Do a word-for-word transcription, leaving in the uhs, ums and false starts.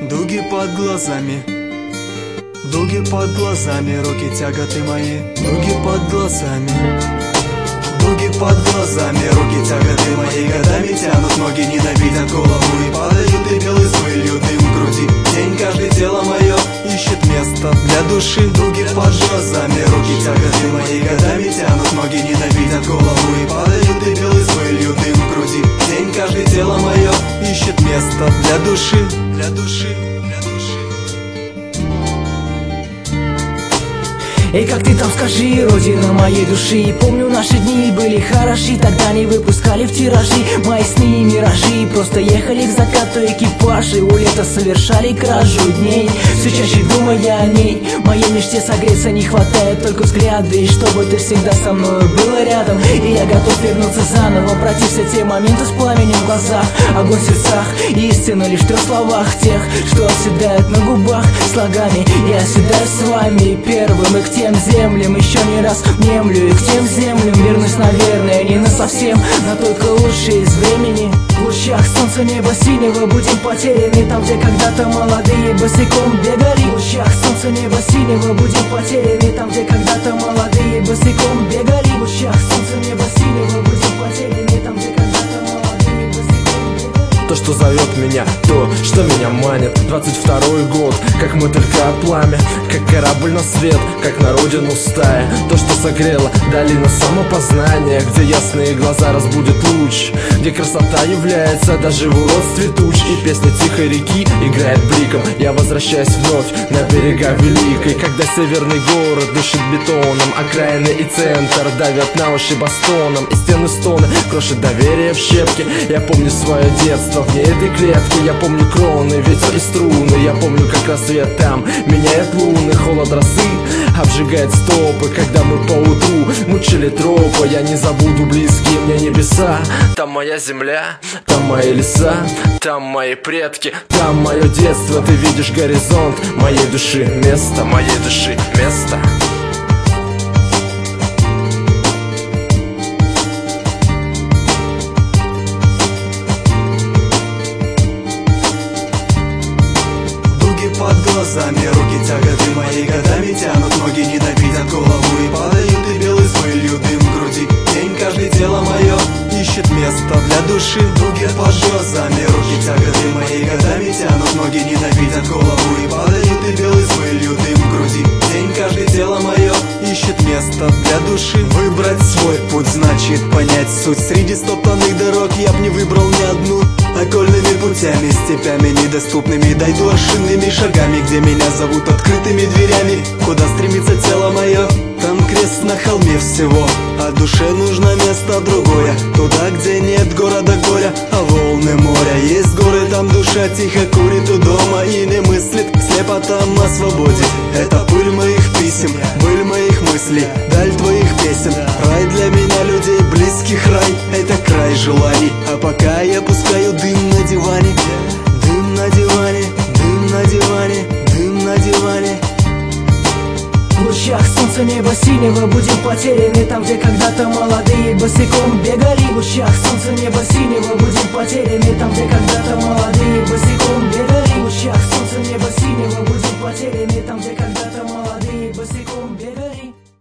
Дуги под глазами, дуги под глазами, руки тяготы мои. Дуги под глазами, дуги под глазами, руки тяготы мои. Годами тянут, ноги ненавидят голову и падают, и белый с пылью дым в груди. День каждый тело мое ищет место для души. Дуги под глазами, руки тяготы мои. Годами тянут, ноги ненавидят голову и падают, и белый с пылью дым в груди. День каждый тело мое ищет место для души, для души, для души. Эй, как ты там, скажи, родина моей души. Помню, наши дни были хороши, тогда не выпускали в тиражи мои сны и миражи. Просто ехали к закату экипажи, у лета совершали кражу дней. Все чаще думая о ней, моей мечте согреться не хватает только взгляда. И чтобы ты всегда со мной была рядом, и я готов вернуться заново, пройти все те моменты с пламенем в глазах, огонь в сердцах, и истина лишь в трех словах тех, что оседают на губах слогами. Я оседаю с вами первым, и к тем землям еще не раз внемлю, и к тем землям вернусь, наверное, не на совсем, но только лучше из времени. В лучах солнца неба синего будем потеряны там, где когда-то молодые босиком бегали. В лучах солнца неба синего будем потеряны там, где когда-то молодые босиком бегали. В лучах солнца неба синего будем потеряны там, где когда-то молодые босиком бегали. То, что зовет меня, то, что меня манит. Двадцать второй год, как мотылька пламя, как корабль на свет, как на родину стая. То, что согрело долина самопознания, где ясные глаза разбудит луч, где красота является даже в уродстве туч. И песня тихой реки играет бликом. Я возвращаюсь вновь на берега великой, когда северный город дышит бетоном, окраины и центр давят на уши бастоном, и стены стоны крошит доверие в щепки. Я помню свое детство вне этой клетки, я помню кроны, ветер и струны. Я помню, как рассвет там меняет луны, холод росы обжигает стопы, когда мы поутру мучили тропы. Я не забуду близкие мне небеса. Там моя земля, там мои леса, там мои предки, там мое детство. Ты видишь горизонт моей души, место моей души, место. Под глазами, руки тяготы мои. Годами тянут, ноги ненавидят голову и падают, и белый с пылью дым в груди. День каждый тело мое ищет место для души. Дуги под глазами, руки тяготы мои. Годами тянут, ноги ненавидят голову и падают, и белый с пылью дым в груди. День каждый тело мое ищет место для души. Выбрать свой путь значит понять суть. Среди стоптанных дорог я б не выбрал ни одну. Окольными путями, степями недоступными дойду ошибными шагами, где меня зовут открытыми дверями. Куда стремится тело мое, там крест на холме всего, а душе нужно место другое, туда, где нет города горя, а волны моря. Есть горы, там душа тихо курит у дома и не мыслит слепо там о свободе. Это пыль моих писем, быль моих мыслей, даль твоих песен. Рай для меня людей близких, рай — это край желаний. А пока я пускаю дым на диване, дым на диване, дым на диване, дым на диване. В лучах солнца неба синего будем потеряны там, где когда-то молодые босиком бегали. В лучах солнца неба синего будем потеряны там, где когда-то молодые босиком бегали. В лучах солнца неба синего будем потеряны там, где когда-то молодые